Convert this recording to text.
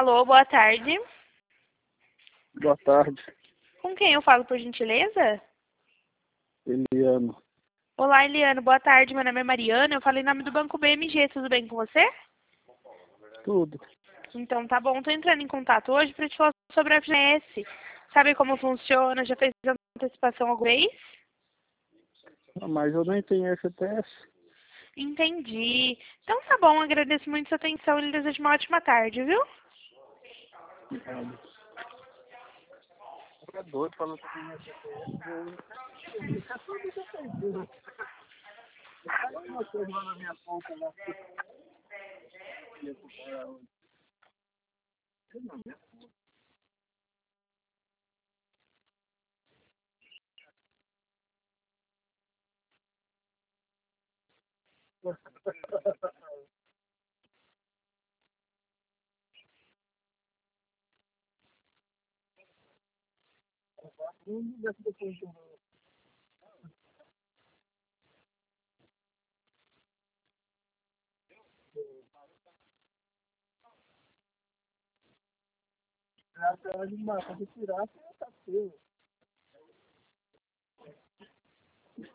Alô, boa tarde. Boa tarde, Com quem eu falo, por gentileza? Eliano. Olá, Eliane, boa tarde. Meu nome é Mariana, eu falo em nome do Banco BMG. Tudo bem com você? Tudo. Então tá bom, tô entrando em contato hoje para te falar sobre a FGS. Sabe como funciona? Já fez antecipação alguma vez? Mas eu nem tenho FTS. Entendi. Então tá bom, agradeço muito sua atenção e lhe desejo uma ótima tarde, viu? Nada. Você é doido falando que eu tenho FTS. Caiu uma coisa lá na minha conta lá. Ela de massa, de tirar, tá feio.